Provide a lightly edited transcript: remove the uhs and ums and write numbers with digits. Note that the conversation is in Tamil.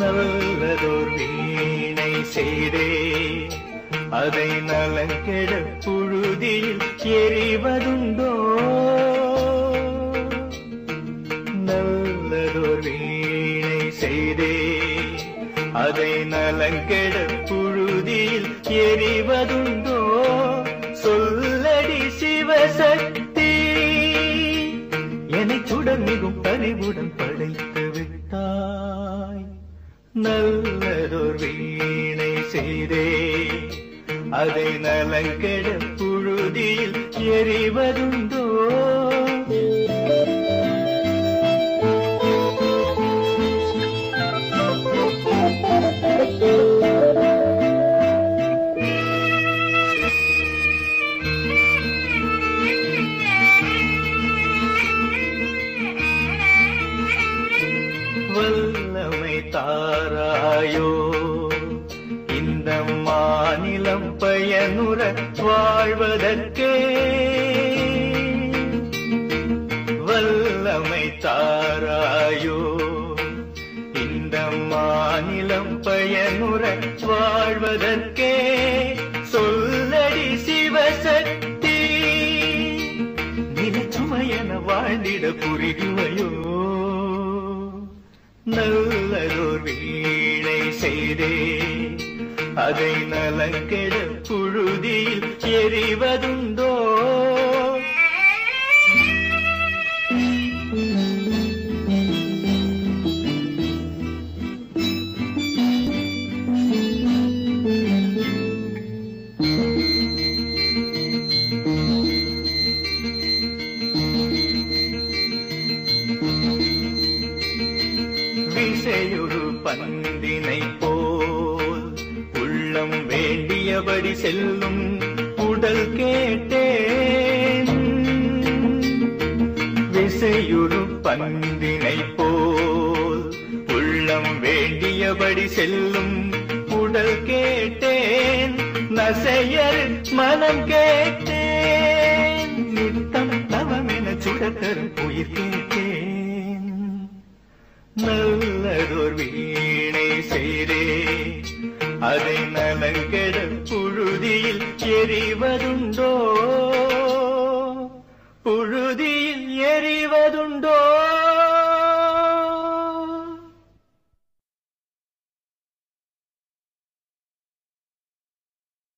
நல்லதோர் வீணை செய்தே அதை நலங்கெட புழுதியில் எறிவதுண்டோ? நல்லதோர் வீணை செய்தே அதை நலங்கெட புழுதியில் எறிவதுண்டோ? சொல்லடி சிவசக்தி, என்னை சுடர் மிகும் பணிவுடன் படைத்து விட்டாய். நல்லதோர் வீணை செய்தே அதை நலங்கெட புழுதியில் எறிவதுண்டோ? வல்லமை தாராயோ இந்த மாநிலம் பயனுற வாழ்வதற்கே. வல்லமை தாராயோ இந்த மாநிலம் பயனுற வாழ்வதற்கே. சொல்லடி சிவசக்தி, நினைச்சுமையென வாழ்ந்திட புரிகுவையோ? நல்லதோர் வீணை செய்தே அதை நலங்கெட புழுதியில் எறிவதுண்டோ? விசையொரு பந்தினை போல் உள்ளம் வேண்டியபடி செல்லும் உடல் கேட்டேன். விசையொரு பந்தினை போல் உள்ளம் வேண்டியபடி செல்லும் உடல் கேட்டேன். நசையர் மனம் கேட்டேன், நித்தம் தவமென சுடத்தரும் உயிர்